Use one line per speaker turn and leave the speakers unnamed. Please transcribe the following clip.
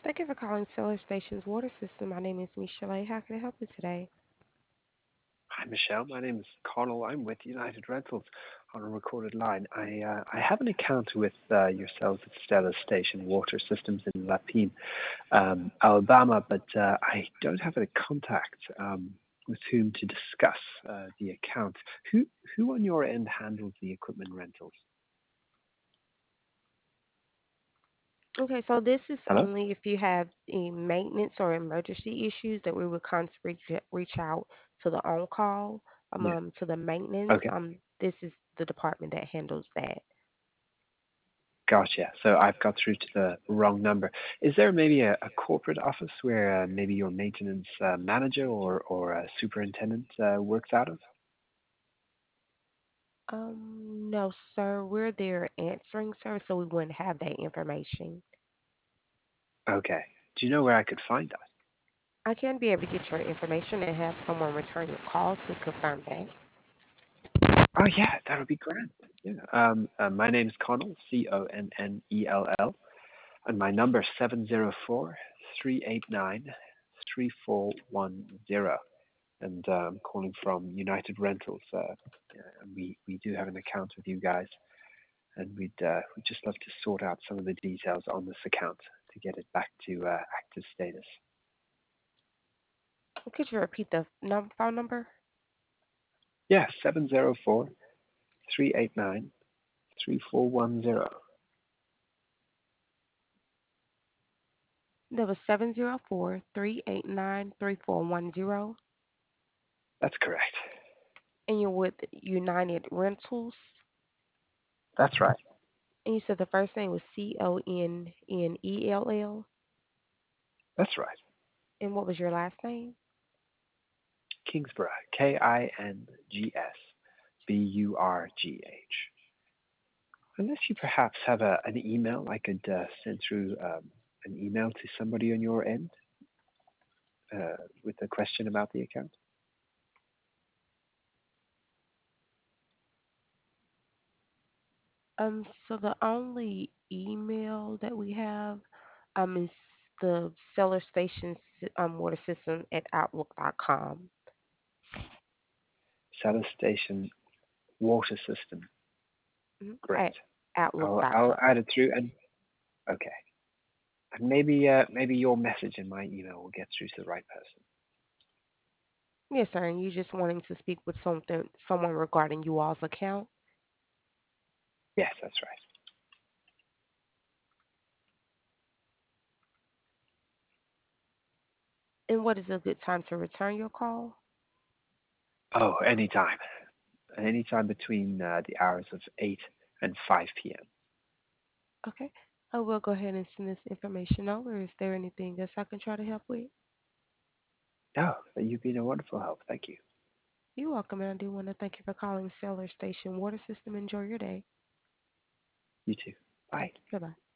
Thank you for calling Solar Stations Water System. My name is Michelle. How can I help you today?
Hi, Michelle. My name is Connell. I'm with United Rentals on a recorded line. I have an account with yourselves at Stella Station Water Systems in Lapine, Alabama, but I don't have a contact with whom to discuss the account. Who who on your end handles the equipment rentals?
Okay, so this is
Hello?
only if you have any maintenance or emergency issues that we would reach out to the on call,
Yeah.
to the maintenance.
Okay.
This is the department that handles that.
Gotcha. So I've got through to the wrong number. Is there maybe a corporate office where maybe your maintenance manager or a superintendent works out of?
No, sir, we're their answering service, so we wouldn't have that information.
Okay. Do you know where I could find that?
I can be able to get your information and have someone return your call to confirm that.
Oh yeah, that would be grand. Yeah. My name is Connell, Connell, and my number is 704-389-3410. And I'm calling from United Rentals. Yeah, and we do have an account with you guys, and we'd just love to sort out some of the details on this account to get it back to active status.
Could you repeat the phone number?
Yeah, 704-389-3410.
That was 704-389-3410.
That's correct.
And you're with United Rentals.
That's right.
And you said the first name was Connell.
That's right.
And what was your last name?
Kingsborough, Kingsburgh. Unless you perhaps have an email, I could send through an email to somebody on your end with a question about the account.
So the only email that we have is the Seller Stations water system at outlook.com.
Saddle Station Water System. Great.
At
I'll
outlook.com.
add it through and okay. And maybe your message in my email will get through to the right person.
Yes, sir. And you just wanting to speak with someone regarding you all's account.
Yes, that's right.
And what is a good time to return your call?
Oh, anytime. Anytime between the hours of 8 and 5 p.m.
Okay. I will go ahead and send this information over. Is there anything else I can try to help with?
No, you've been a wonderful help. Thank you.
You're welcome, and I do want to thank you for calling Cellar Station Water System. Enjoy your day.
You too. Bye.
Thank you. Bye bye.